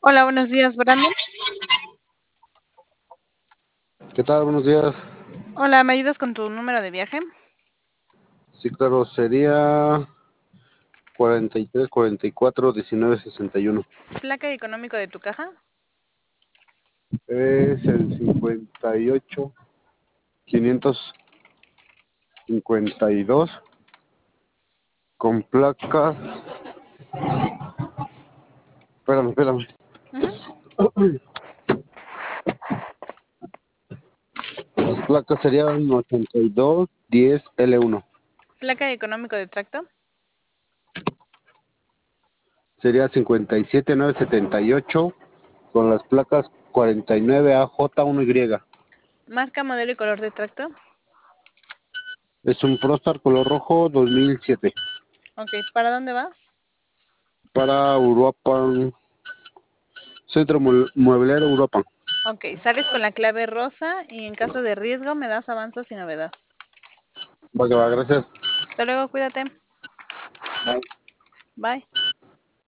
Hola, buenos días, Brandon. ¿Qué tal? Buenos días. Hola, ¿me ayudas con tu número de viaje? Sí, claro, sería 43, 44, 19, 61. Placa y económico de tu caja. Es el 58, 552, con placas. Espérame. Ujú. Las placas serían 82, 10, L1. Placa y económico de tracto. Sería 57, 9, 78, con las placas 49, AJ1Y. Marca, modelo y color de tracto. Es un Prostar color rojo 2007. Ok, ¿para dónde va? Para Uruapan, Centro Mueblero Uruapan. Ok, sales con la clave rosa y en caso de riesgo me das avanzas y novedad. Va que va, gracias. Hasta luego, cuídate. Bye. Bye.